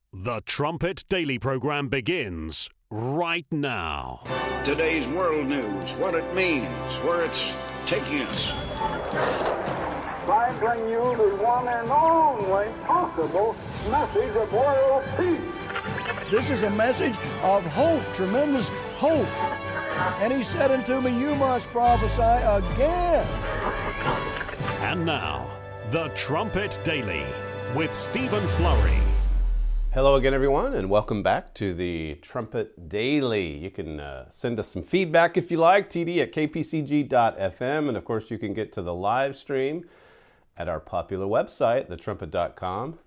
The Trumpet Daily program begins right now. Today's world news, what it means, where it's taking us. I bring you the one and only possible message of world peace. This is a message of hope, tremendous hope. And he said unto me, you must prophesy again. And now, The Trumpet Daily with Stephen Flurry. Hello again, everyone, and welcome back to the Trumpet Daily. You can send us some feedback if you like, td@kpcg.fm, and of course you can get to the live stream at our popular website, thetrumpet.com,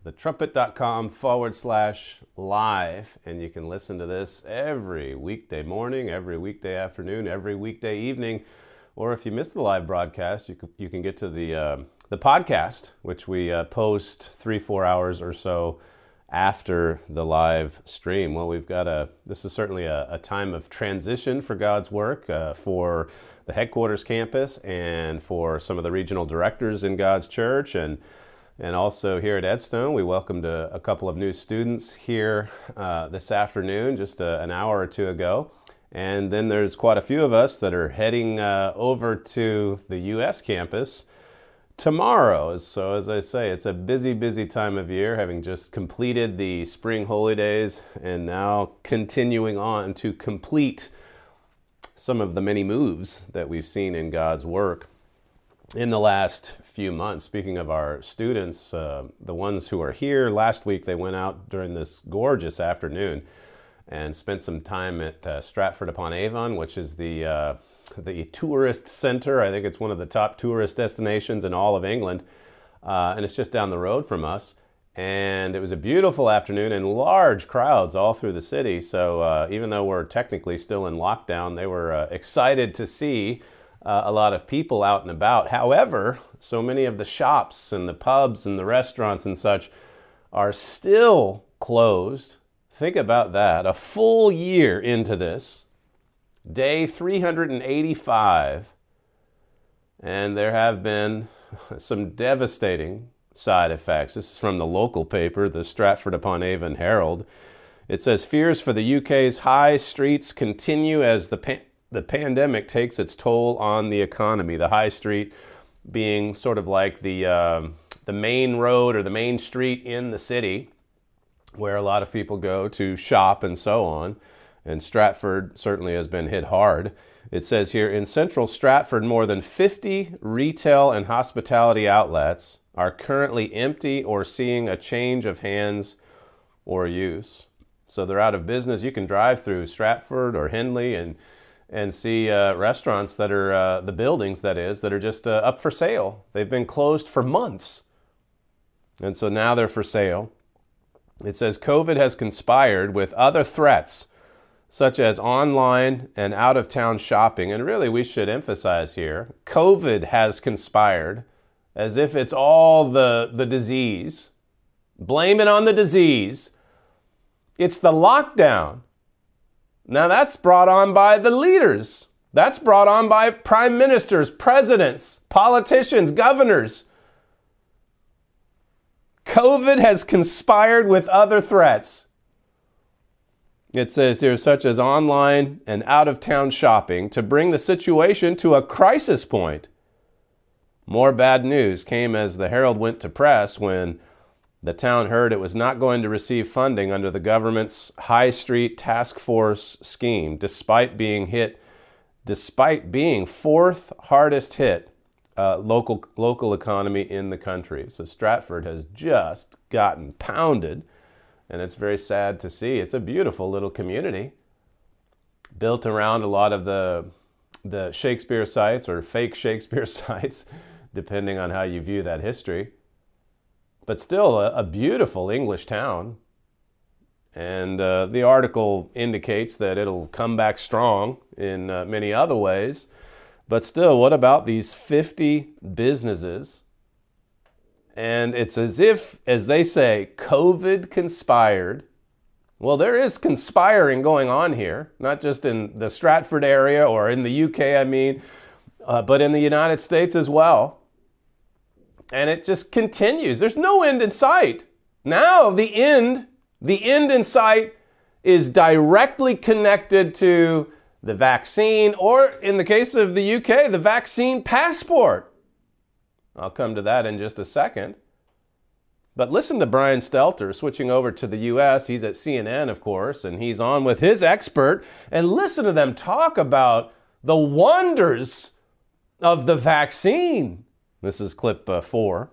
thetrumpet.com/live, and you can listen to this every weekday morning, every weekday afternoon, every weekday evening, or if you miss the live broadcast, you can get to the podcast, which we post 3-4 hours or so after the live stream. Well, this is certainly a time of transition for God's work, for the headquarters campus and for some of the regional directors in God's church, and also here at Edstone. We welcomed a couple of new students here this afternoon, just an hour or two ago. And then there's quite a few of us that are heading over to the U.S. campus tomorrow. So as I say, it's a busy, busy time of year, having just completed the spring holidays and now continuing on to complete some of the many moves that we've seen in God's work in the last few months. Speaking of our students, the ones who are here, last week they went out during this gorgeous afternoon and spent some time at Stratford-upon-Avon, which is the tourist center. I think it's one of the top tourist destinations in all of England, and it's just down the road from us. And it was a beautiful afternoon and large crowds all through the city. So even though we're technically still in lockdown, they were excited to see a lot of people out and about. However, so many of the shops and the pubs and the restaurants and such are still closed. Think about that, a full year into this, day 385, and there have been some devastating side effects. This is from the local paper, the Stratford-upon-Avon Herald. It says, fears for the UK's high streets continue as the pandemic takes its toll on the economy. The high street being sort of like the main road or the main street in the city, where a lot of people go to shop and so on. And Stratford certainly has been hit hard. It says here, in central Stratford, more than 50 retail and hospitality outlets are currently empty or seeing a change of hands or use. So they're out of business. You can drive through Stratford or Henley and see restaurants that are, the buildings that are just up for sale. They've been closed for months. And so now they're for sale. It says COVID has conspired with other threats, such as online and out-of-town shopping. And really, we should emphasize here, COVID has conspired, as if it's all the disease. Blame it on the disease. It's the lockdown. Now, that's brought on by the leaders. That's brought on by prime ministers, presidents, politicians, governors. COVID has conspired with other threats. It says here, such as online and out-of-town shopping, to bring the situation to a crisis point. More bad news came as the Herald went to press when the town heard it was not going to receive funding under the government's High Street Task Force scheme, despite being fourth hardest hit local economy in the country. So Stratford has just gotten pounded, and it's very sad to see. It's a beautiful little community built around a lot of the Shakespeare sites or fake Shakespeare sites, depending on how you view that history. But still a beautiful English town. And the article indicates that it'll come back strong in many other ways. But still, what about these 50 businesses? And it's as if, as they say, COVID conspired. Well, there is conspiring going on here, not just in the Stratford area or in the UK, but in the United States as well. And it just continues. There's no end in sight. Now the end The end in sight is directly connected to the vaccine, or in the case of the UK, the vaccine passport. I'll come to that in just a second. But listen to Brian Stelter switching over to the U.S. He's at CNN, of course, and he's on with his expert. And listen to them talk about the wonders of the vaccine. This is clip 4.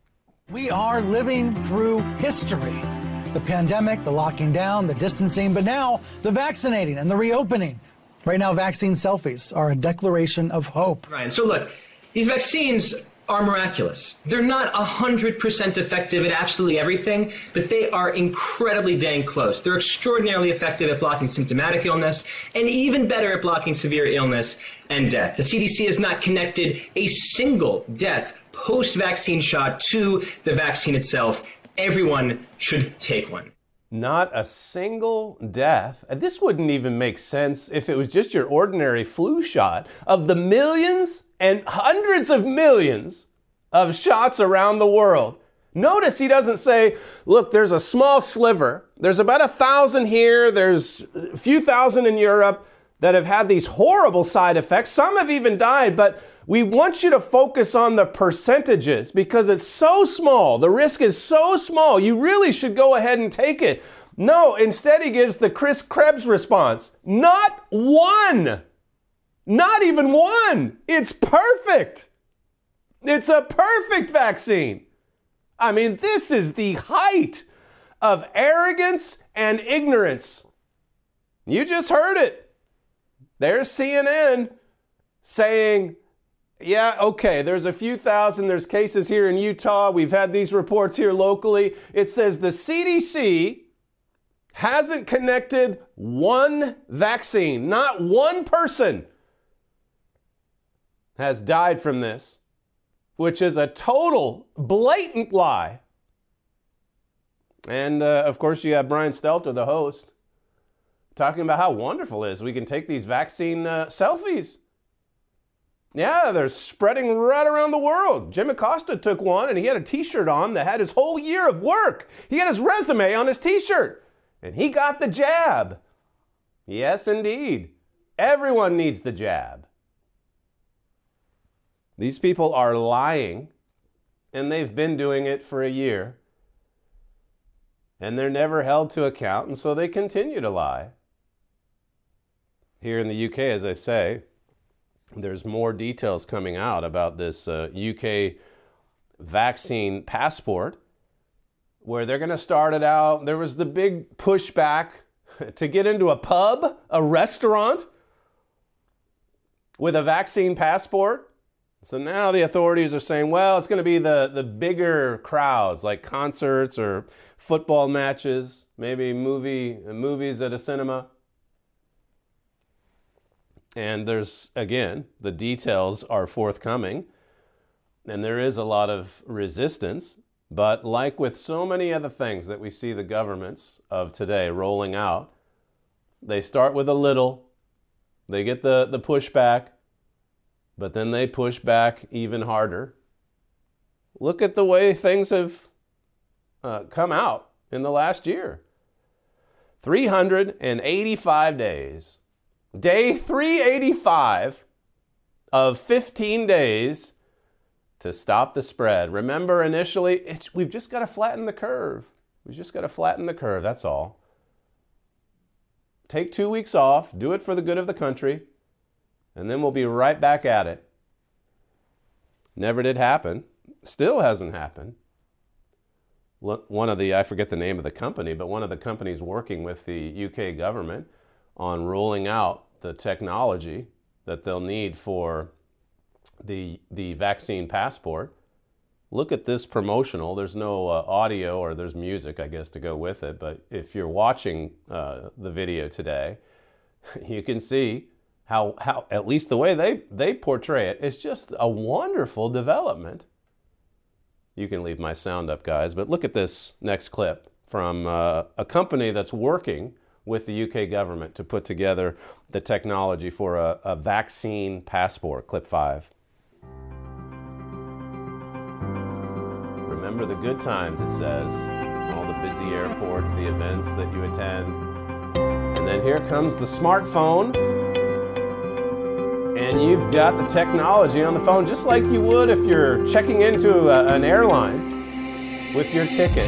We are living through history. The pandemic, the locking down, the distancing, but now the vaccinating and the reopening. Right now, vaccine selfies are a declaration of hope. Right. So look, these vaccines are miraculous. They're not 100% effective at absolutely everything, but they are incredibly dang close. They're extraordinarily effective at blocking symptomatic illness and even better at blocking severe illness and death. The CDC has not connected a single death post-vaccine shot to the vaccine itself. Everyone should take one. Not a single death. This wouldn't even make sense if it was just your ordinary flu shot. Of the millions and hundreds of millions of shots around the world, notice he doesn't say, look, there's a small sliver. There's about 1,000 here. There's a few thousand in Europe that have had these horrible side effects. Some have even died, but we want you to focus on the percentages because it's so small. The risk is so small. You really should go ahead and take it. No, instead he gives the Chris Krebs response. Not one. Not even one. It's perfect. It's a perfect vaccine. I mean, this is the height of arrogance and ignorance. You just heard it. There's CNN saying, yeah, okay, there's a few thousand, there's cases here in Utah, we've had these reports here locally. It says the CDC hasn't connected one vaccine. Not one person has died from this, which is a total blatant lie. And of course you have Brian Stelter, the host, talking about how wonderful it is we can take these vaccine selfies. Yeah, they're spreading right around the world. Jim Acosta took one and he had a t-shirt on that had his whole year of work. He had his resume on his t-shirt and he got the jab. Yes, indeed. Everyone needs the jab. These people are lying and they've been doing it for a year and they're never held to account, and so they continue to lie. Here in the UK, as I say, there's more details coming out about this UK vaccine passport, where they're going to start it out. There was the big pushback to get into a pub, a restaurant, with a vaccine passport. So now the authorities are saying, well, it's going to be the bigger crowds, like concerts or football matches, maybe movies at a cinema. And there's, again, the details are forthcoming, and there is a lot of resistance. But like with so many other things that we see the governments of today rolling out, they start with a little, they get the pushback, but then they push back even harder. Look at the way things have come out in the last year. 385 days. Day 385 of 15 days to stop the spread. Remember, initially, we've just got to flatten the curve. We've just got to flatten the curve, that's all. Take 2 weeks off, do it for the good of the country, and then we'll be right back at it. Never did happen. Still hasn't happened. I forget the name of the company, but one of the companies working with the UK government on rolling out the technology that they'll need for the vaccine passport. Look at this promotional. There's no audio, or there's music, I guess, to go with it. But if you're watching the video today, you can see how at least the way they portray it is just a wonderful development. You can leave my sound up, guys, but look at this next clip from a company that's working with the UK government to put together the technology for a vaccine passport. Clip 5. Remember the good times, it says. all the busy airports, the events that you attend. And then here comes the smartphone, and you've got the technology on the phone, just like you would if you're checking into an airline with your ticket.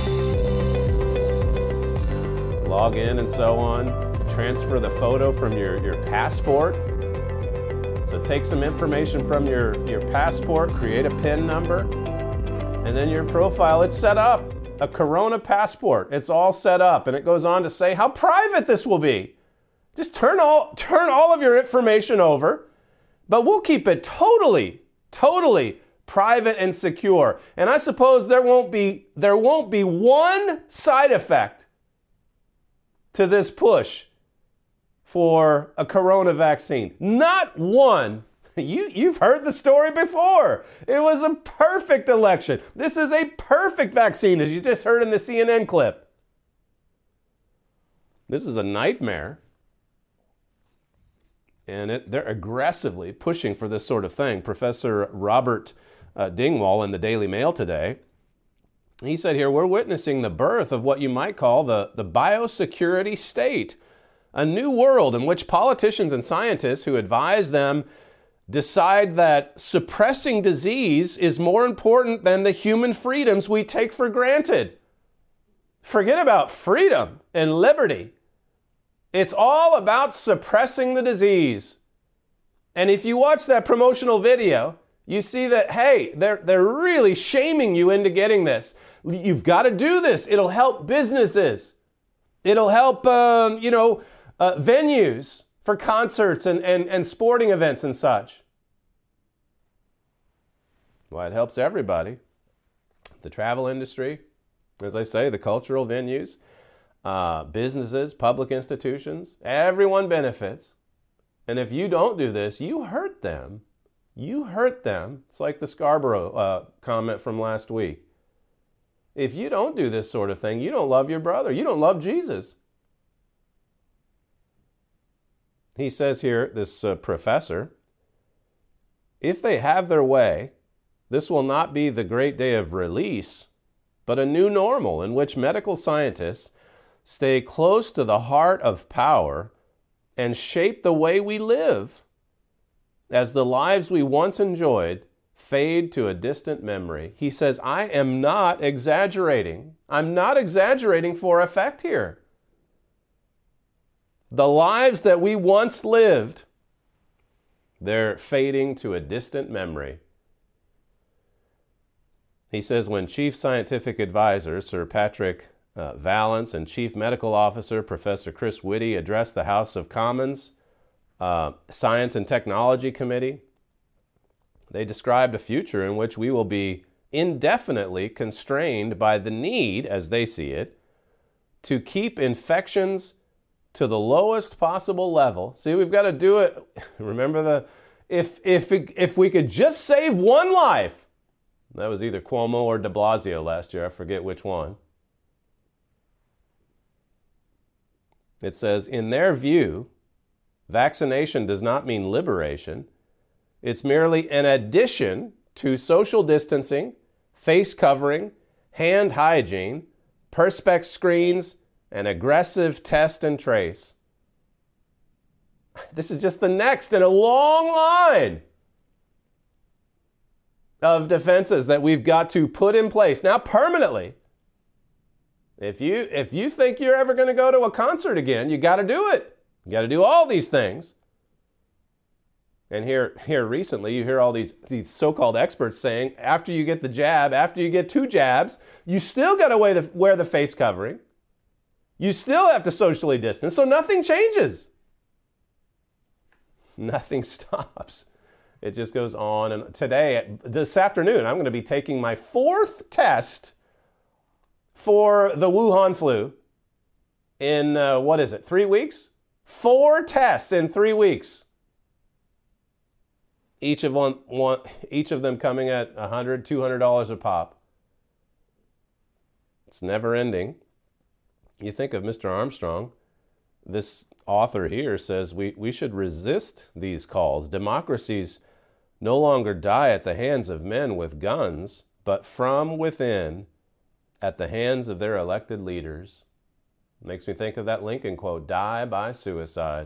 Log in and so on. Transfer the photo from your passport. So take some information from your passport, create a PIN number, and then your profile, it's set up. A Corona passport, it's all set up. And it goes on to say how private this will be. Just turn all of your information over, but we'll keep it totally private and secure. And I suppose there won't be one side effect to this push for a Corona vaccine. Not one. You've heard the story before. It was a perfect election. This is a perfect vaccine, as you just heard in the CNN clip. This is a nightmare. And they're aggressively pushing for this sort of thing. Professor Robert Dingwall in the Daily Mail today, he said here, we're witnessing the birth of what you might call the biosecurity state, a new world in which politicians and scientists who advise them decide that suppressing disease is more important than the human freedoms we take for granted. Forget about freedom and liberty. It's all about suppressing the disease. And if you watch that promotional video, you see that, hey, they're really shaming you into getting this. You've got to do this. It'll help businesses. It'll help, venues for concerts and sporting events and such. Well, it helps everybody. The travel industry, as I say, the cultural venues, businesses, public institutions, everyone benefits. And if you don't do this, you hurt them. You hurt them. It's like the Scarborough comment from last week. If you don't do this sort of thing, you don't love your brother. You don't love Jesus. He says here, this professor, if they have their way, this will not be the great day of release, but a new normal in which medical scientists stay close to the heart of power and shape the way we live as the lives we once enjoyed fade to a distant memory. He says, I am not exaggerating. I'm not exaggerating for effect here. The lives that we once lived, they're fading to a distant memory. He says when Chief Scientific Advisor Sir Patrick Vallance and Chief Medical Officer Professor Chris Whitty addressed the House of Commons Science and Technology Committee, they described a future in which we will be indefinitely constrained by the need, as they see it, to keep infections to the lowest possible level. See, we've got to do it. Remember if we could just save one life. That was either Cuomo or de Blasio last year. I forget which one. It says, in their view, vaccination does not mean liberation. It's merely an addition to social distancing, face covering, hand hygiene, perspex screens, and aggressive test and trace. This is just the next in a long line of defenses that we've got to put in place now permanently. If you think you're ever going to go to a concert again, you got to do it. You got to do all these things. And here recently, you hear all these so-called experts saying, after you get the jab, after you get 2 jabs, you still got to wear the face covering. You still have to socially distance, so nothing changes. Nothing stops. It just goes on. And this afternoon, I'm going to be taking my 4th test for the Wuhan flu in, 3 weeks? 4 tests in 3 weeks. Each of them coming at $100, $200 a pop. It's never ending. You think of Mr. Armstrong. This author here says we should resist these calls. Democracies no longer die at the hands of men with guns, but from within, at the hands of their elected leaders. Makes me think of that Lincoln quote, die by suicide.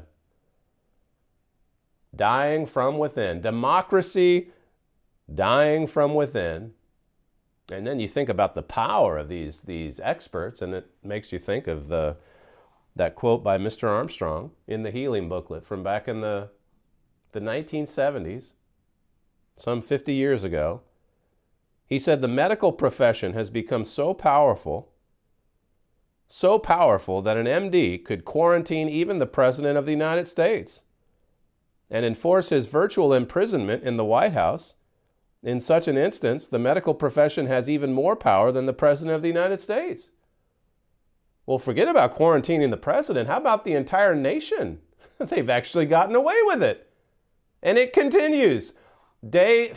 Dying from within. Democracy dying from within. And then you think about the power of these experts, and it makes you think of that quote by Mr. Armstrong in the Healing booklet from back in the 1970s, some 50 years ago. He said, the medical profession has become so powerful that an MD could quarantine even the President of the United States and enforce his virtual imprisonment in the White House. In such an instance, the medical profession has even more power than the President of the United States. Well, forget about quarantining the President. How about the entire nation? They've actually gotten away with it. And it continues. Day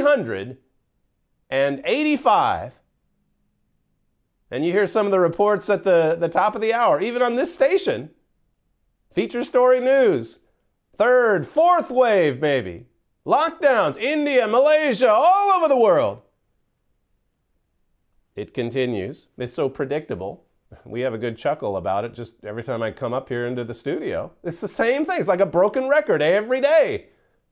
385. And you hear some of the reports at the top of the hour, even on this station. Feature story news. Third, fourth wave, maybe. Lockdowns, India, Malaysia, all over the world. It continues. It's so predictable. We have a good chuckle about it just every time I come up here into the studio. It's the same thing. It's like a broken record every day.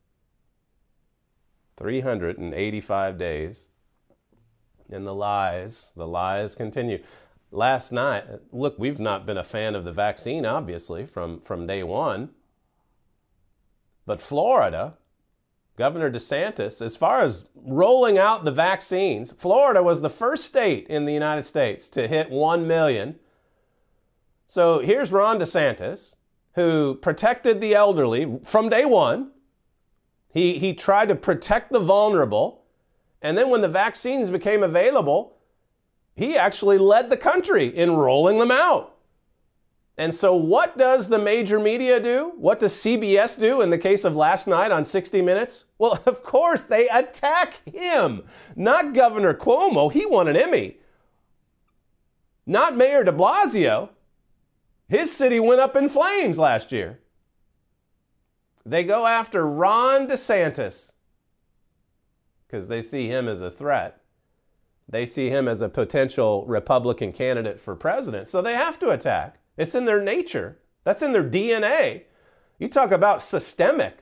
385 days. And the lies continue. Last night, look, we've not been a fan of the vaccine, obviously, from day one. But Florida, Governor DeSantis, as far as rolling out the vaccines, Florida was the first state in the United States to hit 1 million. So here's Ron DeSantis, who protected the elderly from day one. He tried to protect the vulnerable. And then when the vaccines became available, he actually led the country in rolling them out. And so what does the major media do? What does CBS do in the case of last night on 60 Minutes? Well, of course, they attack him. Not Governor Cuomo. He won an Emmy. Not Mayor de Blasio. His city went up in flames last year. They go after Ron DeSantis because they see him as a threat. They see him as a potential Republican candidate for president. So they have to attack. It's in their nature. That's in their DNA. You talk about systemic.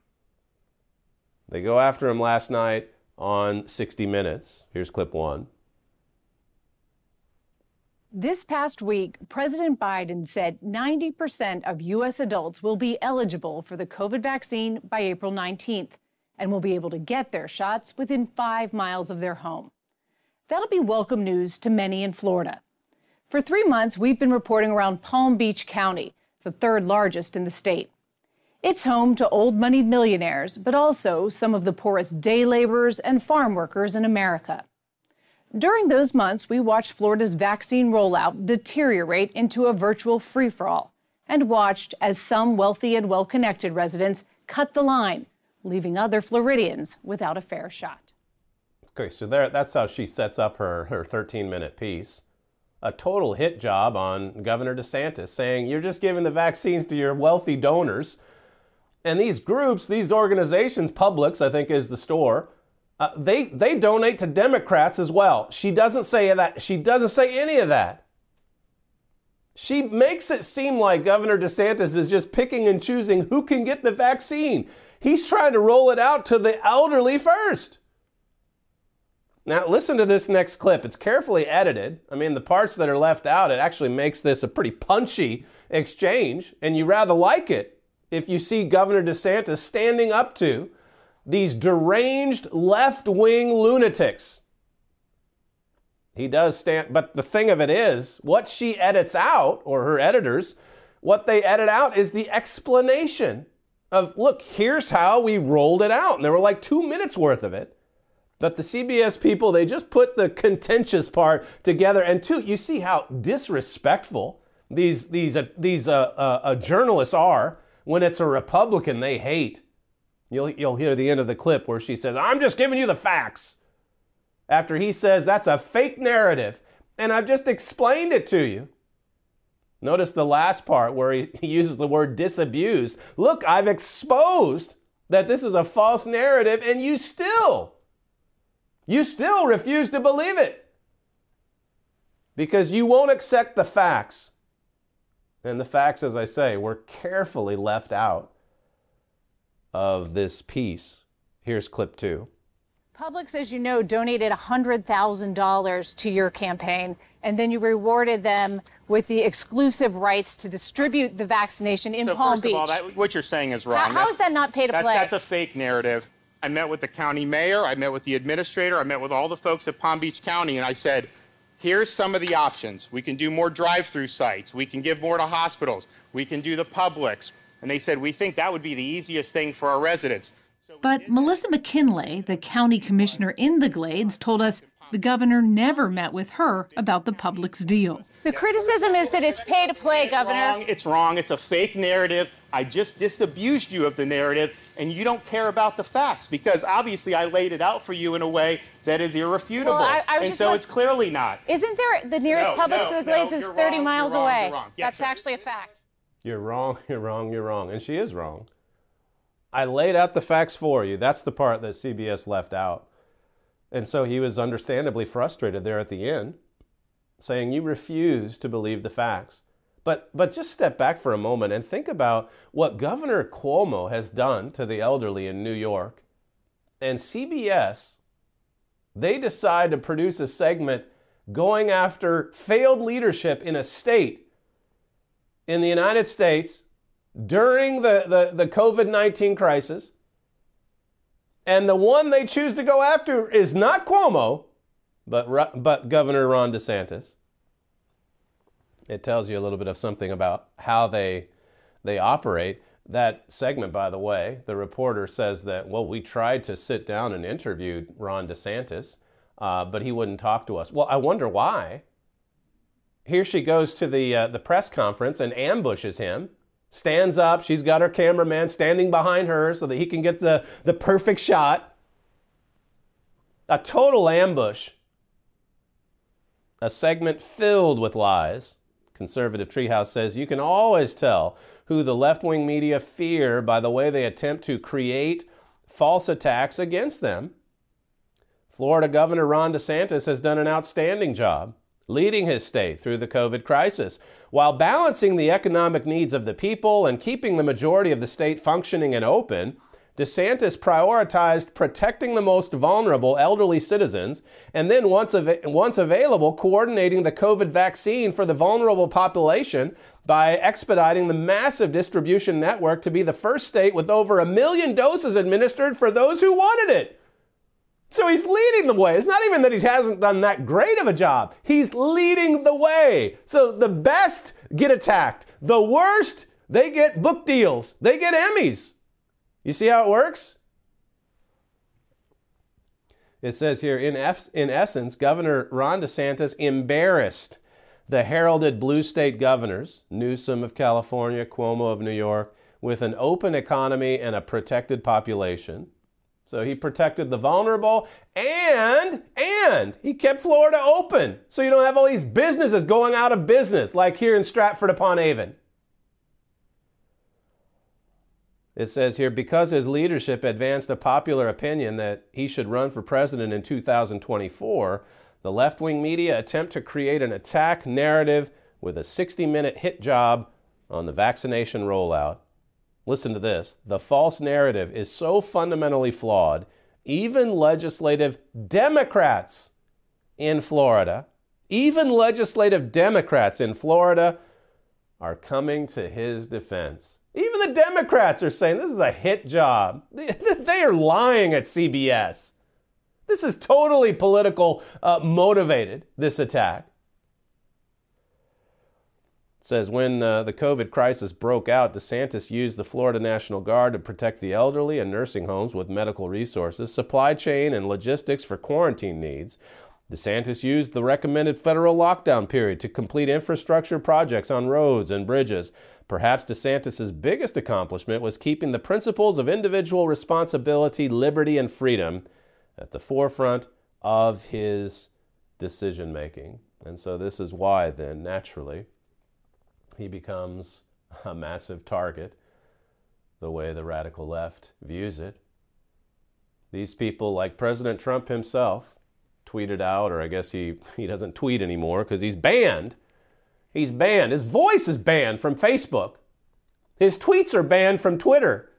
They go after him last night on 60 Minutes. Here's clip one. This past week, President Biden said 90% of U.S. adults will be eligible for the COVID vaccine by April 19th and will be able to get their shots within 5 miles of their home. That'll be welcome news to many in Florida. For 3 months, we've been reporting around Palm Beach County, the third largest in the state. It's home to old money millionaires, but also some of the poorest day laborers and farm workers in America. During those months, we watched Florida's vaccine rollout deteriorate into a virtual free-for-all and watched as some wealthy and well-connected residents cut the line, leaving other Floridians without a fair shot. Okay, so that's how she sets up her 13-minute piece. A total hit job on Governor DeSantis, saying you're just giving the vaccines to your wealthy donors. And these groups, these organizations, Publix, I think is the store, they donate to Democrats as well. She doesn't say that. She doesn't say any of that. She makes it seem like Governor DeSantis is just picking and choosing who can get the vaccine. He's trying to roll it out to the elderly first. Now, listen to this next clip. It's carefully edited. I mean, the parts that are left out, it actually makes this a pretty punchy exchange, and you rather like it if you see Governor DeSantis standing up to these deranged left-wing lunatics. He does stand, but the thing of it is, what she edits out, or her editors, what they edit out is the explanation of, look, here's how we rolled it out. And there were like 2 minutes worth of it. But the CBS people, they just put the contentious part together. And two, you see how disrespectful these journalists are when it's a Republican they hate. You'll hear the end of the clip where she says, I'm just giving you the facts. After he says that's a fake narrative. And I've just explained it to you. Notice the last part where he uses the word disabused. Look, I've exposed that this is a false narrative and you still refuse to believe it. because you won't accept the facts. And the facts, as I say, were carefully left out of this piece. Here's clip 2. Publix, as you know, donated $100,000 to your campaign, and then you rewarded them with the exclusive rights to distribute the vaccination in Palm Beach. So first of all, what you're saying is wrong. How is that not pay to play? That's a fake narrative. I met with the county mayor, I met with the administrator, I met with all the folks at Palm Beach County, and I said, here's some of the options. We can do more drive-through sites. We can give more to hospitals. We can do the Publix. And they said, we think that would be the easiest thing for our residents. But Melissa McKinley, the county commissioner in the Glades, told us the governor never met with her about the Publix deal. The criticism is that it's pay to play, Governor. It's wrong. It's a fake narrative. I just disabused you of the narrative, and you don't care about the facts because obviously I laid it out for you in a way that is irrefutable. Well, and so it's clearly not. Isn't there the nearest Publix to the Glades is 30 miles away? Yes, That's actually a fact. You're wrong, you're wrong, you're wrong. And she is wrong. I laid out the facts for you. That's the part that CBS left out. And so he was understandably frustrated there at the end, saying you refuse to believe the facts. But just step back for a moment and think about what Governor Cuomo has done to the elderly in New York. And CBS, they decide to produce a segment going after failed leadership in a state in the United States during the COVID-19 crisis. And the one they choose to go after is not Cuomo, but Governor Ron DeSantis. It tells you a little bit of something about how they operate. That segment, by the way, the reporter says that, well, we tried to sit down and interview Ron DeSantis, but he wouldn't talk to us. Well, I wonder why. Here she goes to the press conference and ambushes him. Stands up. She's got her cameraman standing behind her so that he can get the perfect shot. A total ambush. A segment filled with lies. Conservative Treehouse says you can always tell who the left-wing media fear by the way they attempt to create false attacks against them. Florida Governor Ron DeSantis has done an outstanding job leading his state through the COVID crisis, while balancing the economic needs of the people and keeping the majority of the state functioning and open. DeSantis prioritized protecting the most vulnerable elderly citizens, and then once available, coordinating the COVID vaccine for the vulnerable population by expediting the massive distribution network to be the first state with over 1 million doses administered for those who wanted it. So he's leading the way. It's not even that he hasn't done that great of a job. He's leading the way. So the best get attacked. The worst, they get book deals. They get Emmys. You see how it works? It says here, in essence, Governor Ron DeSantis embarrassed the heralded blue state governors, Newsom of California, Cuomo of New York, with an open economy and a protected population. So he protected the vulnerable and he kept Florida open. So you don't have all these businesses going out of business like here in Stratford-upon-Avon. It says here, because his leadership advanced a popular opinion that he should run for president in 2024, the left-wing media attempt to create an attack narrative with a 60-minute hit job on the vaccination rollout. Listen to this. The false narrative is so fundamentally flawed, even legislative Democrats in Florida are coming to his defense. Even the Democrats are saying this is a hit job. They are lying at CBS. This is totally political motivated, this attack. It says when the COVID crisis broke out, DeSantis used the Florida National Guard to protect the elderly and nursing homes with medical resources, supply chain, and logistics for quarantine needs. DeSantis used the recommended federal lockdown period to complete infrastructure projects on roads and bridges. Perhaps DeSantis' biggest accomplishment was keeping the principles of individual responsibility, liberty, and freedom at the forefront of his decision-making. And so this is why, then, naturally, he becomes a massive target, the way the radical left views it. These people, like President Trump himself, tweeted out, or I guess he doesn't tweet anymore because he's banned. He's banned. His voice is banned from Facebook. His tweets are banned from Twitter.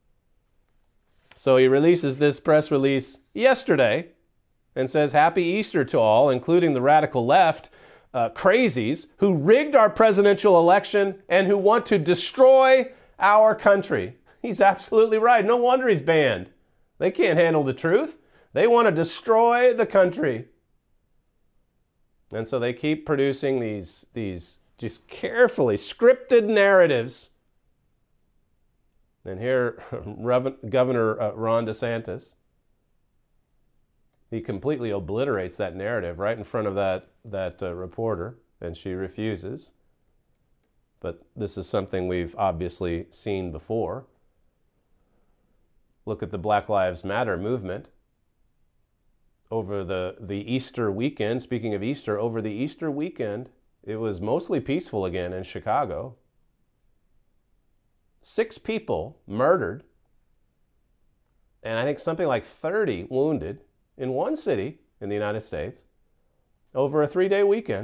So he releases this press release yesterday and says, "Happy Easter to all, including the radical left crazies who rigged our presidential election and who want to destroy our country." He's absolutely right. No wonder he's banned. They can't handle the truth. They want to destroy the country. And so they keep producing these just carefully scripted narratives. And here, Governor Ron DeSantis, he completely obliterates that narrative right in front of that reporter, and she refuses. But this is something we've obviously seen before. Look at the Black Lives Matter movement. Over the Easter weekend, speaking of Easter, over the Easter weekend, it was mostly peaceful again in Chicago. 6 people murdered, and I think something like 30 wounded in one city in the United States over a 3-day weekend.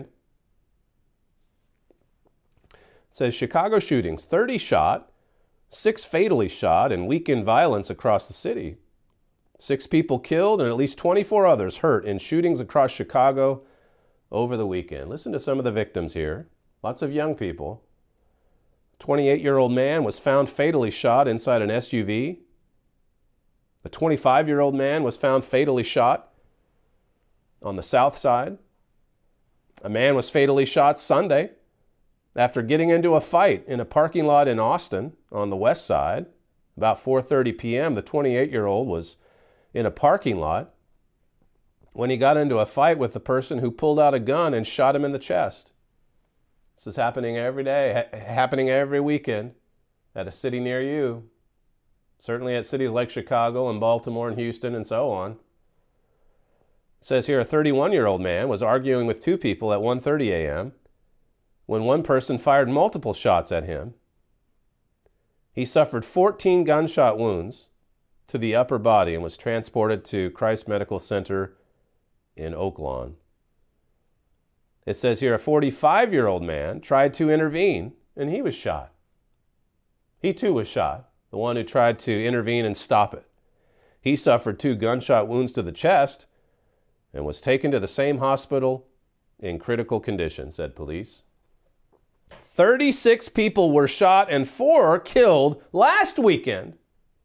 It says Chicago shootings, 30 shot, 6 fatally shot, and weekend violence across the city. 6 people killed and at least 24 others hurt in shootings across Chicago over the weekend. Listen to some of the victims here. Lots of young people. A 28-year-old man was found fatally shot inside an SUV. A 25-year-old man was found fatally shot on the south side. A man was fatally shot Sunday after getting into a fight in a parking lot in Austin on the west side. About 4:30 p.m., the 28-year-old was in a parking lot when he got into a fight with the person who pulled out a gun and shot him in the chest. This is happening every day, happening every weekend at a city near you. Certainly at cities like Chicago and Baltimore and Houston and so on. It says here a 31-year-old man was arguing with 2 people at 1:30 a.m. when one person fired multiple shots at him. He suffered 14 gunshot wounds to the upper body and was transported to Christ Medical Center in Oak Lawn. It says here a 45-year-old man tried to intervene and he was shot. He too was shot, the one who tried to intervene and stop it. He suffered 2 gunshot wounds to the chest and was taken to the same hospital in critical condition, said police. 36 people were shot and 4 killed last weekend.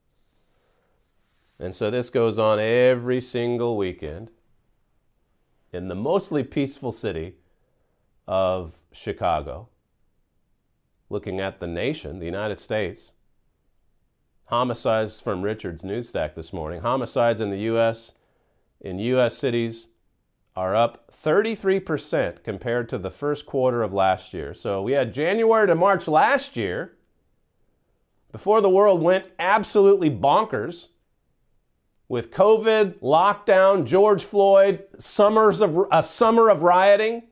And so this goes on every single weekend in the mostly peaceful city of Chicago. Looking at the nation, the United States, homicides from Richard's News Stack this morning. Homicides in the U.S. in U.S. cities are up 33% compared to the first quarter of last year. So we had January to March last year, before the world went absolutely bonkers with COVID, lockdown, George Floyd, a summer of rioting,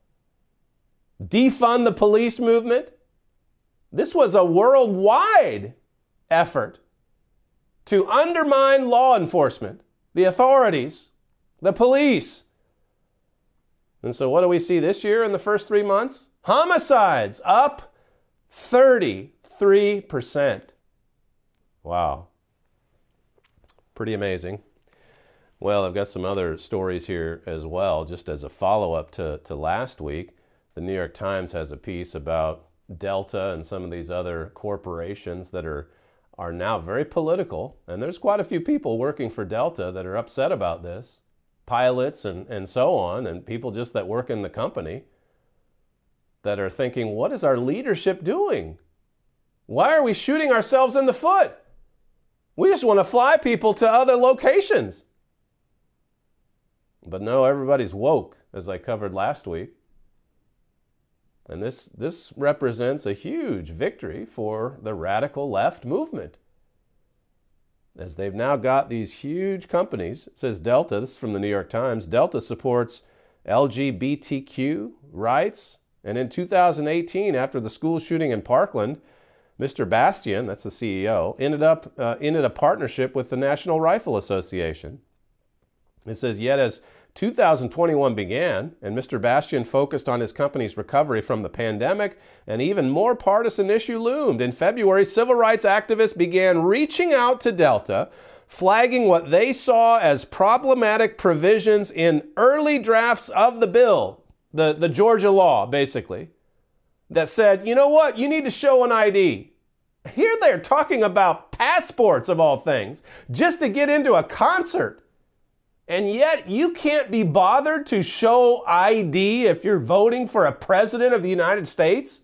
defund the police movement. This was a worldwide effort to undermine law enforcement, the authorities, the police. And so what do we see this year in the first 3 months? Homicides up 33%. Wow. Pretty amazing. Well, I've got some other stories here as well, just as a follow-up to last week. The New York Times has a piece about Delta and some of these other corporations that are now very political. And there's quite a few people working for Delta that are upset about this. Pilots and so on, and people just that work in the company that are thinking, what is our leadership doing? Why are we shooting ourselves in the foot? We just want to fly people to other locations. But no, everybody's woke, as I covered last week. And this represents a huge victory for the radical left movement, as they've now got these huge companies. It says Delta, this is from the New York Times, Delta supports LGBTQ rights. And in 2018, after the school shooting in Parkland, Mr. Bastian, that's the CEO, ended a partnership with the National Rifle Association. It says, yet as 2021 began, and Mr. Bastian focused on his company's recovery from the pandemic, an even more partisan issue loomed. In February, civil rights activists began reaching out to Delta, flagging what they saw as problematic provisions in early drafts of the bill, the Georgia law, basically, that said, you know what, you need to show an ID. Here they're talking about passports, of all things, just to get into a concert. And yet you can't be bothered to show ID if you're voting for a president of the United States?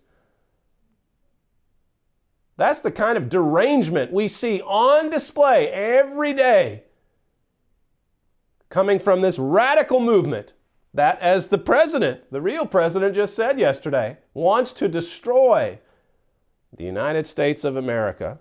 That's the kind of derangement we see on display every day coming from this radical movement that, as the president, the real president, just said yesterday, wants to destroy the United States of America.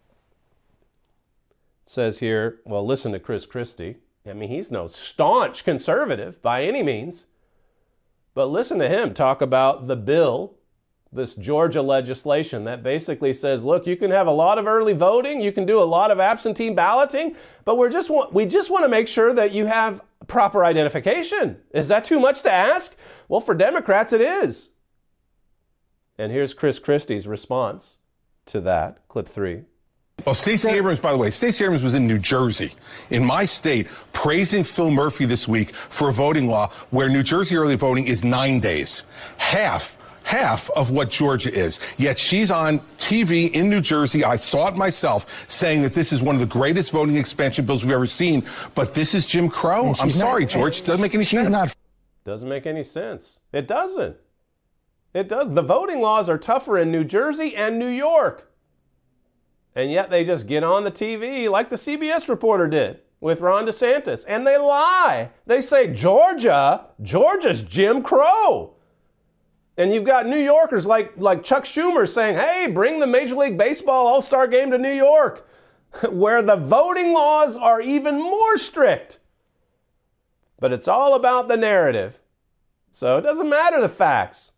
It says here, well, listen to Chris Christie. I mean, he's no staunch conservative by any means. But listen to him talk about the bill, this Georgia legislation that basically says, look, you can have a lot of early voting, you can do a lot of absentee balloting, but we just want to make sure that you have proper identification. Is that too much to ask? Well, for Democrats, it is. And here's Chris Christie's response to that, clip 3. Well, Stacey Abrams, by the way, Stacey Abrams was in New Jersey, in my state, praising Phil Murphy this week for a voting law where New Jersey early voting is 9 days. Half of what Georgia is. Yet she's on TV in New Jersey, I saw it myself, saying that this is one of the greatest voting expansion bills we've ever seen. But this is Jim Crow? I'm sorry, George. It doesn't make any sense. Doesn't make any sense. It doesn't. It does. The voting laws are tougher in New Jersey and New York. And yet they just get on the TV like the CBS reporter did with Ron DeSantis. And they lie. They say, Georgia's Jim Crow. And you've got New Yorkers like Chuck Schumer saying, hey, bring the Major League Baseball All-Star Game to New York, where the voting laws are even more strict. But it's all about the narrative. So it doesn't matter the facts.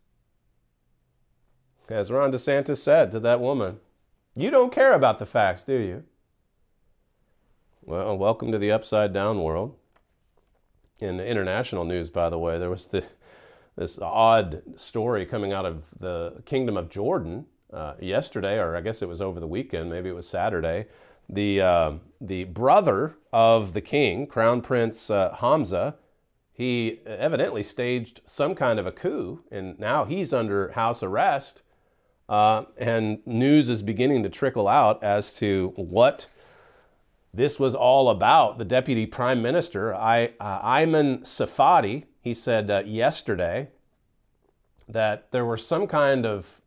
As Ron DeSantis said to that woman, you don't care about the facts, do you? Well, welcome to the upside down world. In the international news, by the way, there was this odd story coming out of the Kingdom of Jordan yesterday, or I guess it was over the weekend, maybe it was Saturday. The brother of the king, Crown Prince Hamza, he evidently staged some kind of a coup, and now he's under house arrest. And news is beginning to trickle out as to what this was all about. The Deputy Prime Minister, Ayman Safadi, he said yesterday that there was some kind of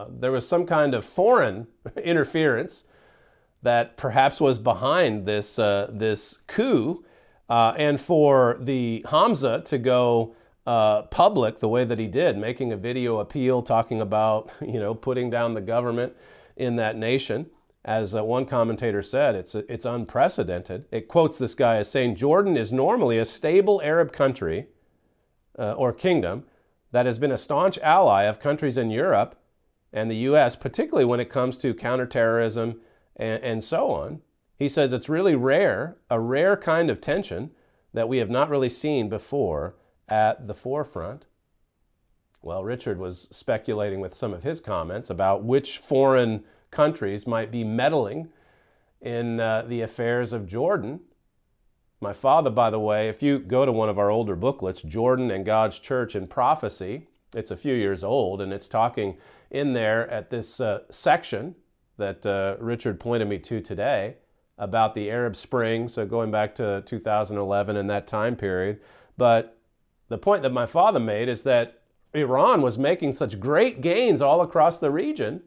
foreign interference that perhaps was behind this coup, and for the Hamza to go public the way that he did, making a video appeal talking about, putting down the government in that nation. As one commentator said, it's unprecedented. It quotes this guy as saying, Jordan is normally a stable Arab country or kingdom that has been a staunch ally of countries in Europe and the U.S., particularly when it comes to counterterrorism and so on. He says it's really rare, a rare kind of tension that we have not really seen before at the forefront. Well, Richard was speculating with some of his comments about which foreign countries might be meddling in the affairs of Jordan. My father, by the way, if you go to one of our older booklets, Jordan and God's Church in Prophecy, it's a few years old, and it's talking in there at this section that Richard pointed me to today about the Arab Spring, so going back to 2011 and that time period. But the point that my father made is that Iran was making such great gains all across the region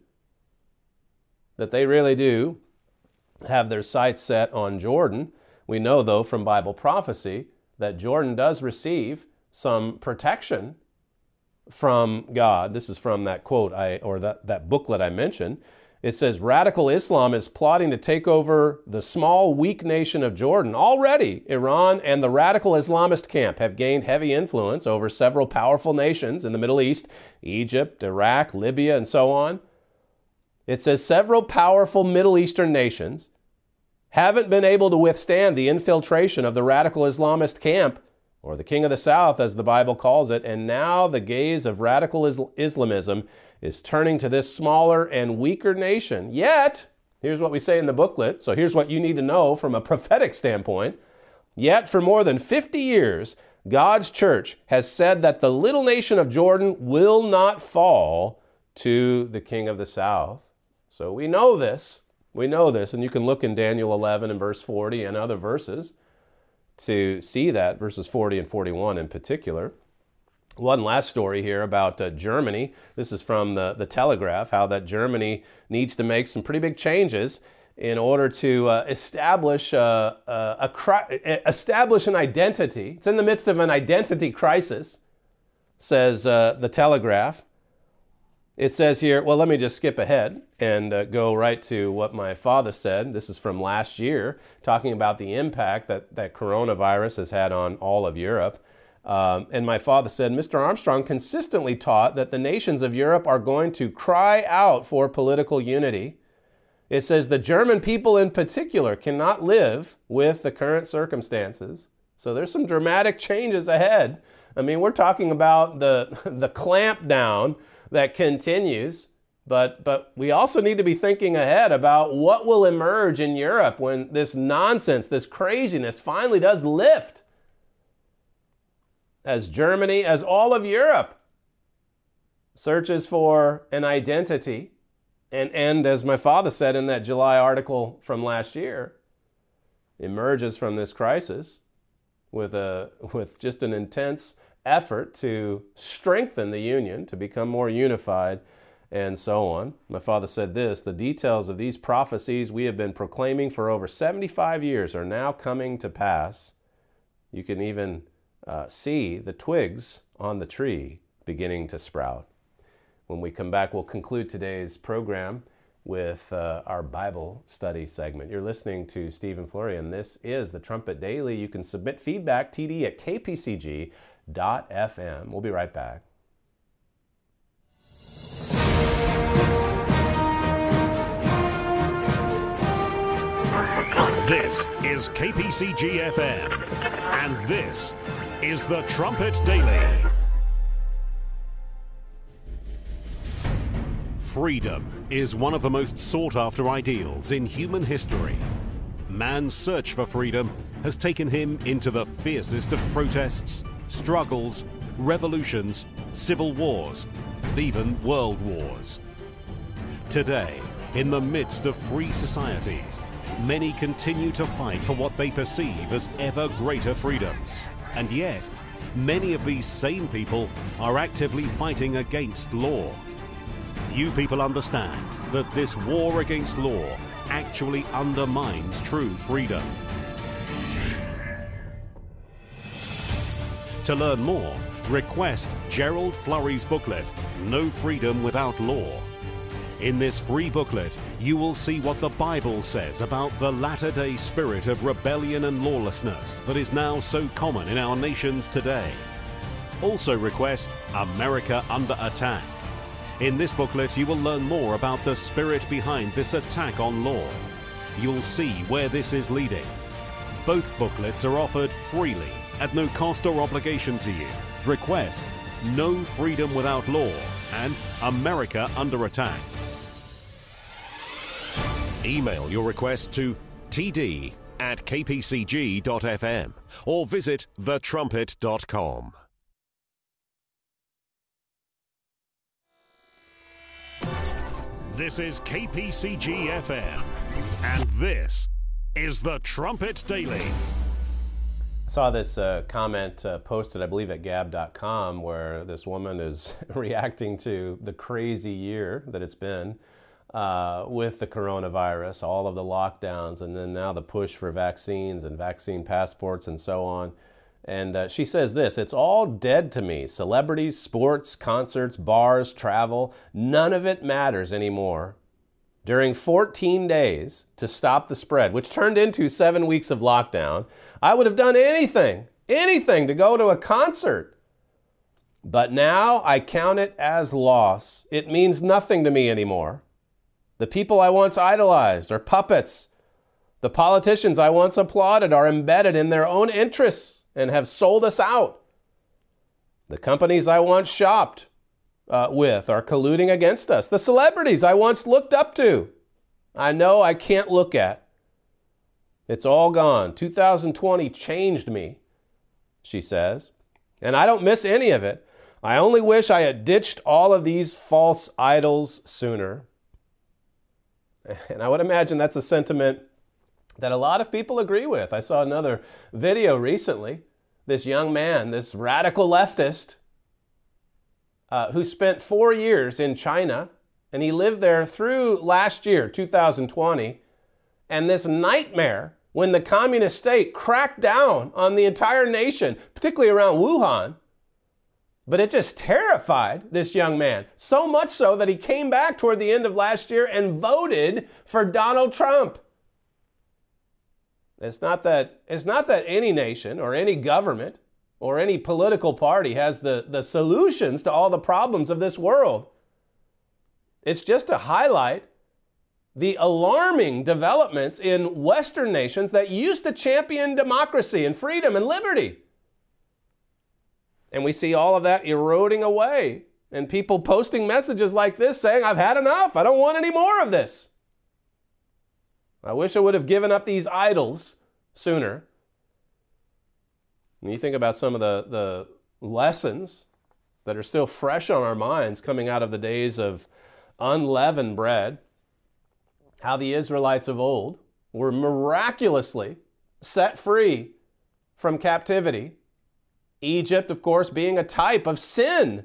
that they really do have their sights set on Jordan. We know, though, from Bible prophecy that Jordan does receive some protection from God. This is from that quote that booklet I mentioned. It says, radical Islam is plotting to take over the small, weak nation of Jordan. Already, Iran and the radical Islamist camp have gained heavy influence over several powerful nations in the Middle East, Egypt, Iraq, Libya, and so on. It says several powerful Middle Eastern nations haven't been able to withstand the infiltration of the radical Islamist camp or the king of the south, as the Bible calls it, and now the gaze of radical Islamism is turning to this smaller and weaker nation. Yet, here's what we say in the booklet, so here's what you need to know from a prophetic standpoint. Yet, for more than 50 years, God's church has said that the little nation of Jordan will not fall to the king of the south. So we know this, and you can look in Daniel 11 and verse 40 and other verses to see that, verses 40 and 41 in particular. One last story here about Germany. This is from the Telegraph, how that Germany needs to make some pretty big changes in order to establish an identity. It's in the midst of an identity crisis, says the Telegraph. It says here, well, let me just skip ahead and go right to what my father said. This is from last year, talking about the impact that coronavirus has had on all of Europe. And my father said, Mr. Armstrong consistently taught that the nations of Europe are going to cry out for political unity. It says the German people in particular cannot live with the current circumstances. So there's some dramatic changes ahead. I mean, we're talking about the clamp down that continues, but we also need to be thinking ahead about what will emerge in Europe when this nonsense, this craziness finally does lift. As Germany, as all of Europe searches for an identity, and as my father said in that July article from last year, emerges from this crisis with just an intense effort to strengthen the union, to become more unified, and so on. My father said this, the details of these prophecies we have been proclaiming for over 75 years are now coming to pass. You can even see the twigs on the tree beginning to sprout. When we come back, we'll conclude today's program with our Bible study segment. You're listening to Stephen Flurry, and this is the Trumpet Daily. You can submit feedback, td@kpcg.fm. We'll be right back. This is KPCG-FM, and this is the Trumpet Daily. Freedom is one of the most sought-after ideals in human history. Man's search for freedom has taken him into the fiercest of protests, struggles, revolutions, civil wars, and even world wars. Today, in the midst of free societies, many continue to fight for what they perceive as ever greater freedoms. And yet, many of these same people are actively fighting against law. Few people understand that this war against law actually undermines true freedom. To learn more, request Gerald Flurry's booklet, No Freedom Without Law. In this free booklet, you will see what the Bible says about the latter-day spirit of rebellion and lawlessness that is now so common in our nations today. Also request America Under Attack. In this booklet, you will learn more about the spirit behind this attack on law. You'll see where this is leading. Both booklets are offered freely at no cost or obligation to you. Request No Freedom Without Law and America Under Attack. Email your request to td@kpcg.fm or visit thetrumpet.com. This is KPCG-FM, and this is the Trumpet Daily. I saw this comment posted, I believe, at gab.com, where this woman is reacting to the crazy year that it's been with the coronavirus, all of the lockdowns, and then now the push for vaccines and vaccine passports and so on. And she says this, it's all dead to me. Celebrities, sports, concerts, bars, travel, none of it matters anymore. During 14 days to stop the spread, which turned into 7 weeks of lockdown, I would have done anything to go to a concert. But now I count it as loss. It means nothing to me anymore. The people I once idolized are puppets. The politicians I once applauded are embedded in their own interests. and have sold us out. The companies I once shopped with are colluding against us. The celebrities I once looked up to, I know I can't look at. It's all gone. 2020 changed me, she says, and I don't miss any of it. I only wish I had ditched all of these false idols sooner. And I would imagine that's a sentiment that a lot of people agree with. I saw another video recently. This young man, this radical leftist, who spent 4 years in China, and he lived there through last year, 2020, and this nightmare when the communist state cracked down on the entire nation, particularly around Wuhan. But it just terrified this young man, so much so that he came back toward the end of last year and voted for Donald Trump. It's not that any nation or any government or any political party has the solutions to all the problems of this world. It's just to highlight the alarming developments in Western nations that used to champion democracy and freedom and liberty. And we see all of that eroding away, and people posting messages like this saying, I've had enough. I don't want any more of this. I wish I would have given up these idols sooner. When you think about some of the lessons that are still fresh on our minds coming out of the days of unleavened bread, how the Israelites of old were miraculously set free from captivity. Egypt, of course, being a type of sin.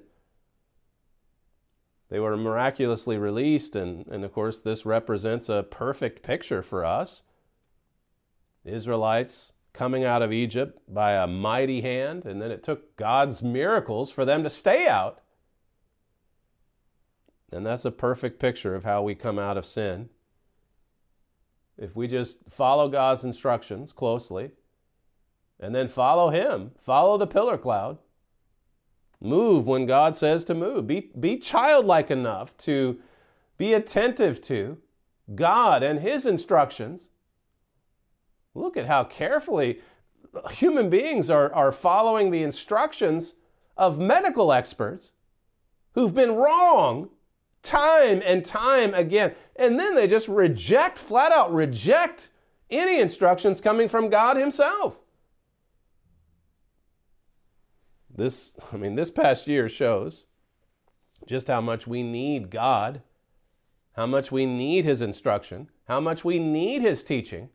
They were miraculously released, and of course, this represents a perfect picture for us. The Israelites coming out of Egypt by a mighty hand, and then it took God's miracles for them to stay out. And that's a perfect picture of how we come out of sin. If we just follow God's instructions closely, and then follow Him, follow the pillar cloud, move when God says to move, be childlike enough to be attentive to God and His instructions. Look at how carefully human beings are following the instructions of medical experts who've been wrong time and time again. And then they just flat out reject any instructions coming from God Himself. This past year shows just how much we need God, how much we need His instruction, how much we need His teaching.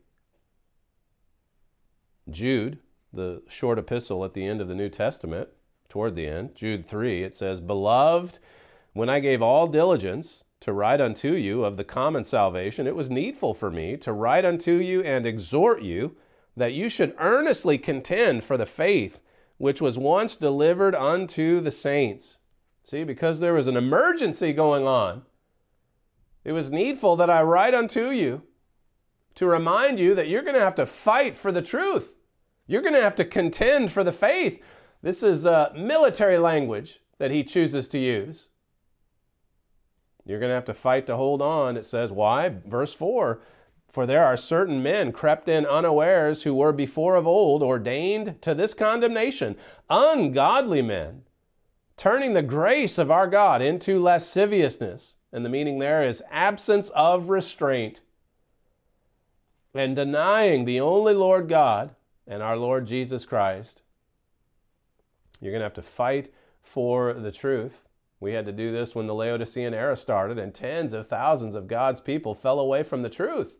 Jude, the short epistle at the end of the New Testament, toward the end, Jude 3, it says, Beloved, when I gave all diligence to write unto you of the common salvation, it was needful for me to write unto you and exhort you that you should earnestly contend for the faith which was once delivered unto the saints. See, because there was an emergency going on, it was needful that I write unto you to remind you that you're going to have to fight for the truth. You're going to have to contend for the faith. This is military language that he chooses to use. You're going to have to fight to hold on. It says, why? Verse 4, For there are certain men crept in unawares who were before of old ordained to this condemnation, ungodly men, turning the grace of our God into lasciviousness. And the meaning there is absence of restraint, and denying the only Lord God and our Lord Jesus Christ. You're going to have to fight for the truth. We had to do this when the Laodicean era started, and tens of thousands of God's people fell away from the truth.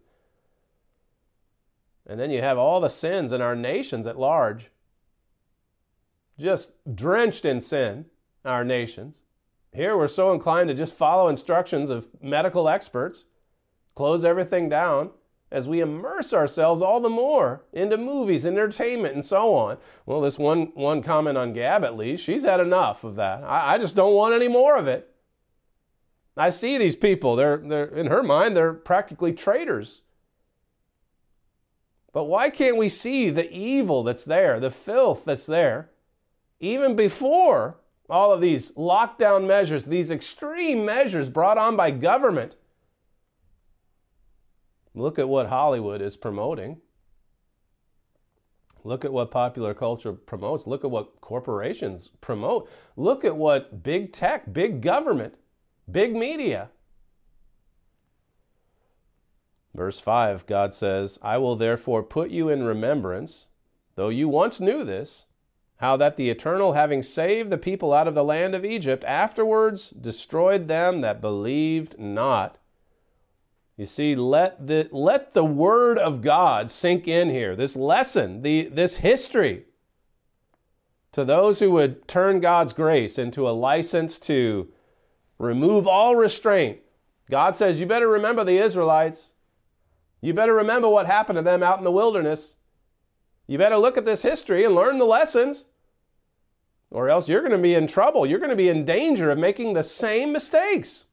And then you have all the sins in our nations at large, just drenched in sin, our nations. Here we're so inclined to just follow instructions of medical experts, close everything down, as we immerse ourselves all the more into movies, entertainment, and so on. Well, this one comment on Gab, at least, she's had enough of that. I just don't want any more of it. I see these people. They're in her mind, they're practically traitors. But why can't we see the evil that's there, the filth that's there, even before all of these lockdown measures, these extreme measures brought on by government? Look at what Hollywood is promoting. Look at what popular culture promotes. Look at what corporations promote. Look at what big tech, big government, big media. Verse 5, God says, I will therefore put you in remembrance, though you once knew this, how that the Eternal, having saved the people out of the land of Egypt, afterwards destroyed them that believed not. You see, let the word of God sink in here. This lesson, this history, to those who would turn God's grace into a license to remove all restraint. God says, you better remember the Israelites. You better remember what happened to them out in the wilderness. You better look at this history and learn the lessons, or else you're going to be in trouble. You're going to be in danger of making the same mistakes.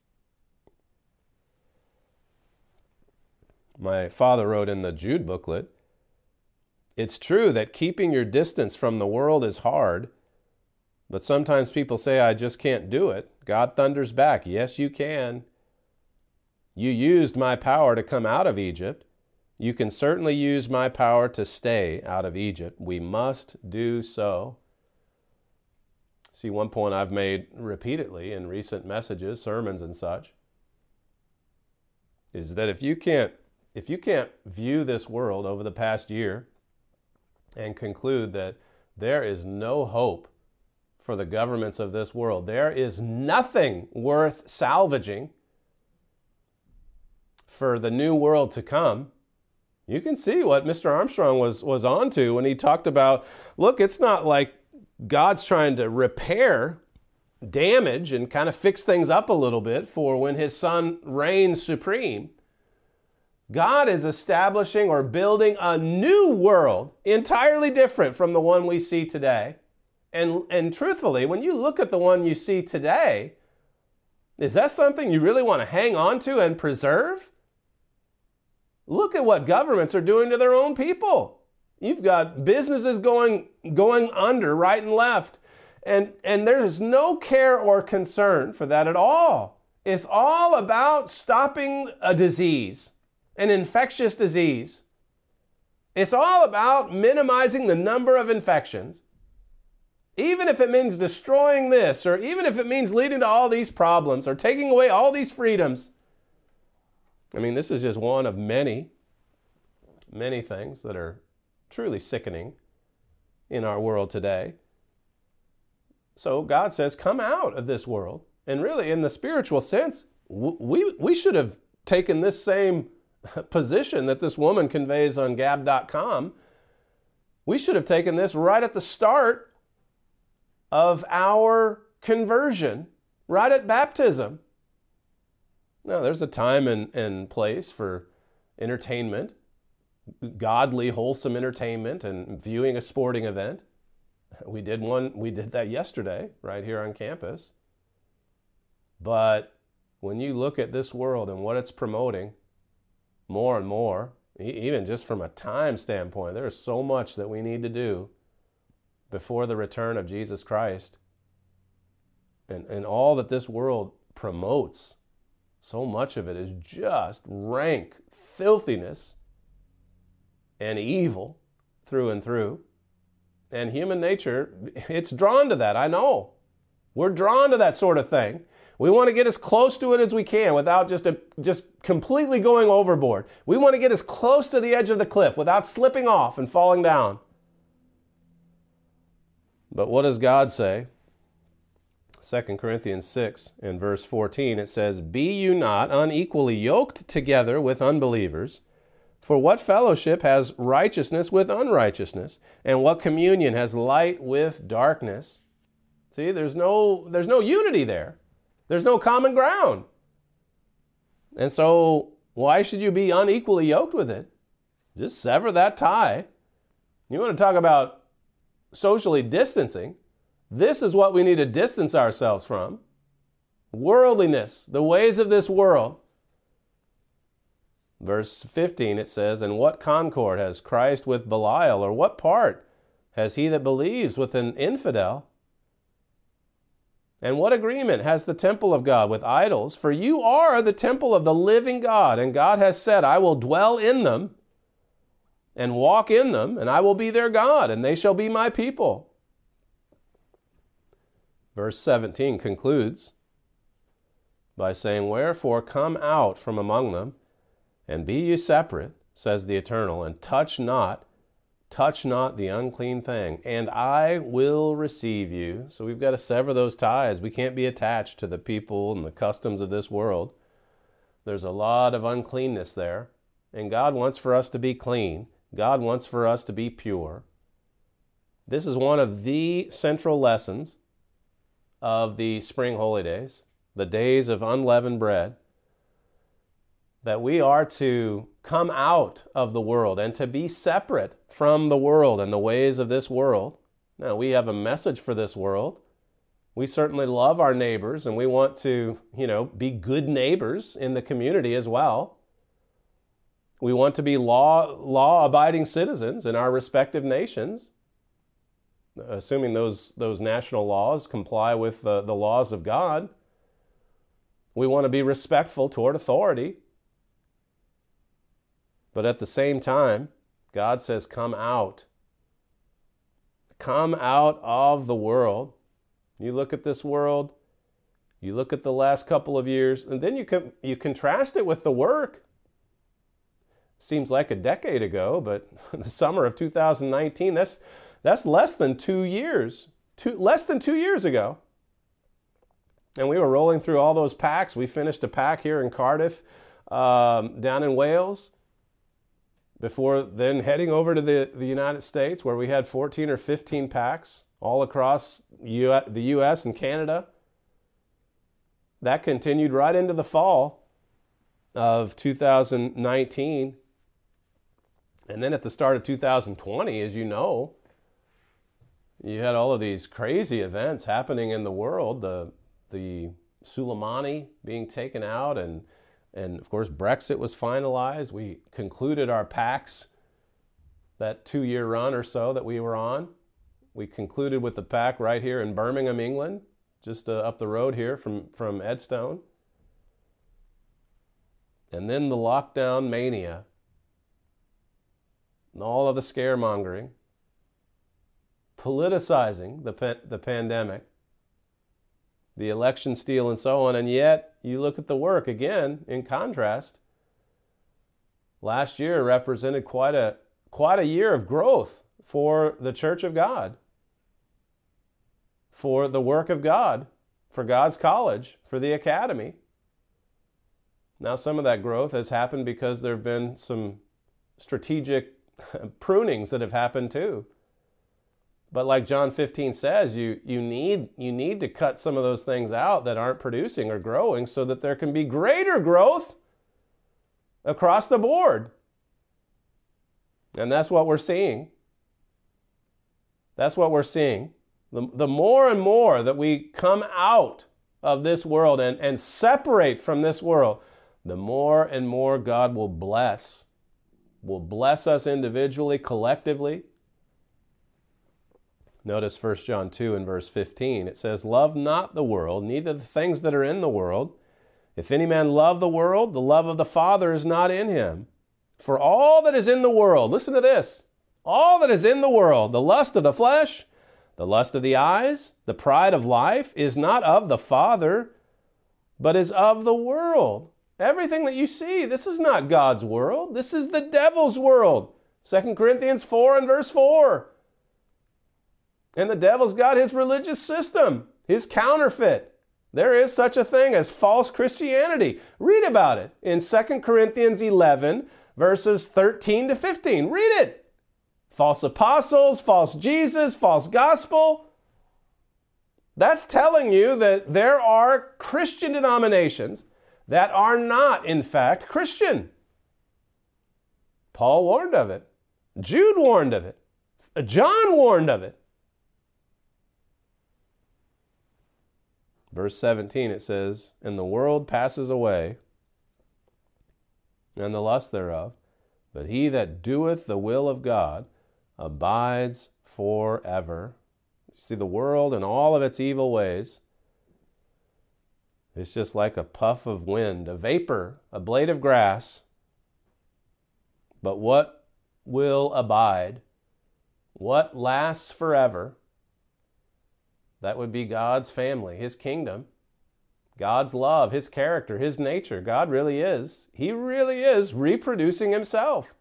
My father wrote in the Jude booklet, it's true that keeping your distance from the world is hard, but sometimes people say, I just can't do it. God thunders back, yes, you can. You used my power to come out of Egypt. You can certainly use my power to stay out of Egypt. We must do so. See, one point I've made repeatedly in recent messages, sermons and such, is that if you can't view this world over the past year and conclude that there is no hope for the governments of this world, there is nothing worth salvaging for the new world to come, you can see what Mr. Armstrong was onto when he talked about, look, it's not like God's trying to repair damage and kind of fix things up a little bit for when his Son reigns supreme. God is establishing or building a new world entirely different from the one we see today. And truthfully, when you look at the one you see today, is that something you really want to hang on to and preserve? Look at what governments are doing to their own people. You've got businesses going under right and left. And there's no care or concern for that at all. It's all about stopping a disease. An infectious disease. It's all about minimizing the number of infections. Even if it means destroying this, or even if it means leading to all these problems, or taking away all these freedoms. I mean, this is just one of many, many things that are truly sickening in our world today. So God says, come out of this world. And really, in the spiritual sense, we should have taken this same position that this woman conveys on Gab.com. We should have taken this right at the start of our conversion, right at baptism. Now, there's a time and place for entertainment, godly, wholesome entertainment, and viewing a sporting event. We did that yesterday right here on campus. But when you look at this world and what it's promoting, more and more, even just from a time standpoint, there is so much that we need to do before the return of Jesus Christ. And all that this world promotes, so much of it is just rank filthiness and evil through and through. And human nature, it's drawn to that, I know. We're drawn to that sort of thing. We want to get as close to it as we can without just completely going overboard. We want to get as close to the edge of the cliff without slipping off and falling down. But what does God say? 2 Corinthians 6 and verse 14, it says, Be you not unequally yoked together with unbelievers, for what fellowship has righteousness with unrighteousness, and what communion has light with darkness? See, there's no unity there. There's no common ground. And so, why should you be unequally yoked with it? Just sever that tie. You want to talk about socially distancing? This is what we need to distance ourselves from. Worldliness, the ways of this world. Verse 15, it says, And what concord has Christ with Belial, or what part has he that believes with an infidel? And what agreement has the temple of God with idols? For you are the temple of the living God, and God has said, I will dwell in them, and walk in them, and I will be their God, and they shall be my people. Verse 17 concludes by saying, wherefore come out from among them, and be ye separate, says the Eternal, and touch not the unclean thing, and I will receive you. So we've got to sever those ties. We can't be attached to the people and the customs of this world. There's a lot of uncleanness there, and God wants for us to be clean. God wants for us to be pure. This is one of the central lessons of the spring holy days, the days of unleavened bread, that we are to come out of the world and to be separate from the world and the ways of this world. Now, we have a message for this world. We certainly love our neighbors, and we want to, be good neighbors in the community as well. We want to be law-abiding citizens in our respective nations, assuming those national laws comply with the laws of God. We want to be respectful toward authority. But at the same time, God says, come out. Come out of the world. You look at this world, you look at the last couple of years, and then you contrast it with the work. Seems like a decade ago, but the summer of 2019, that's less than 2 years. Less than 2 years ago. And we were rolling through all those packs. We finished a pack here in Cardiff, down in Wales, before then heading over to the United States, where we had 14 or 15 packs all across the U.S. and Canada. That continued right into the fall of 2019. And then at the start of 2020, as you know, you had all of these crazy events happening in the world. The Soleimani being taken out, and of course Brexit was finalized. We concluded our PAX, that 2-year run or so that we were on. We concluded with the PAC right here in Birmingham, England, just up the road here from Edstone. And then the lockdown mania, and all of the scaremongering, politicizing the pandemic, the election steal and so on. And yet you look at the work again, in contrast, last year represented quite a year of growth for the Church of God, for the work of God, for God's college, for the academy. Now, some of that growth has happened because there have been some strategic prunings that have happened too. But like John 15 says, you need to cut some of those things out that aren't producing or growing, so that there can be greater growth across the board. And that's what we're seeing. That's what we're seeing. The more and more that we come out of this world and separate from this world, the more and more God will bless us individually, collectively. Notice 1 John 2 and verse 15. It says, love not the world, neither the things that are in the world. If any man love the world, the love of the Father is not in him. For all that is in the world, listen to this, all that is in the world, the lust of the flesh, the lust of the eyes, the pride of life, is not of the Father, but is of the world. Everything that you see, this is not God's world. This is the devil's world. 2 Corinthians 4 and verse 4. And the devil's got his religious system, his counterfeit. There is such a thing as false Christianity. Read about it in 2 Corinthians 11, verses 13 to 15. Read it. False apostles, false Jesus, false gospel. That's telling you that there are Christian denominations that are not, in fact, Christian. Paul warned of it. Jude warned of it. John warned of it. Verse 17, it says, and the world passes away, and the lust thereof, but he that doeth the will of God abides forever. You see, the world and all of its evil ways, it's just like a puff of wind, a vapor, a blade of grass. But what will abide, what lasts forever, that would be God's family, His kingdom, God's love, His character, His nature. God really is. He really is reproducing Himself.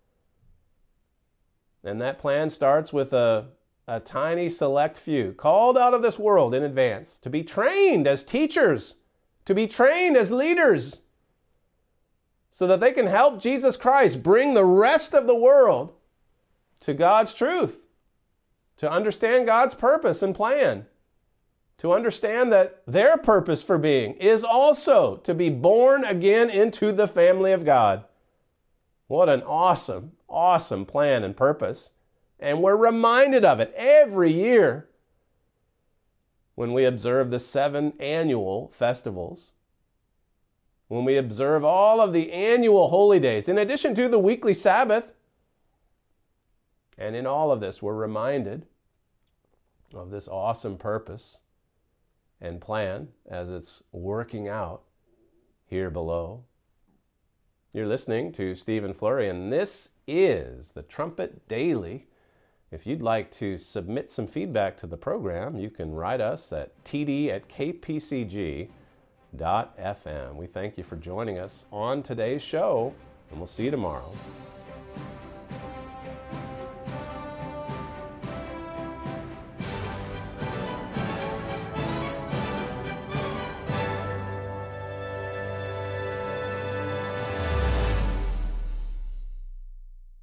And that plan starts with a tiny select few called out of this world in advance to be trained as teachers, to be trained as leaders, so that they can help Jesus Christ bring the rest of the world to God's truth, to understand God's purpose and plan, to understand that their purpose for being is also to be born again into the family of God. What an awesome, awesome plan and purpose. And we're reminded of it every year when we observe the 7 annual festivals, when we observe all of the annual holy days, in addition to the weekly Sabbath. And in all of this, we're reminded of this awesome purpose and plan as it's working out here below. You're listening to Stephen Flurry, and this is the Trumpet Daily. If you'd like to submit some feedback to the program, you can write us at td@kpcg.fm. We thank you for joining us on today's show, and we'll see you tomorrow.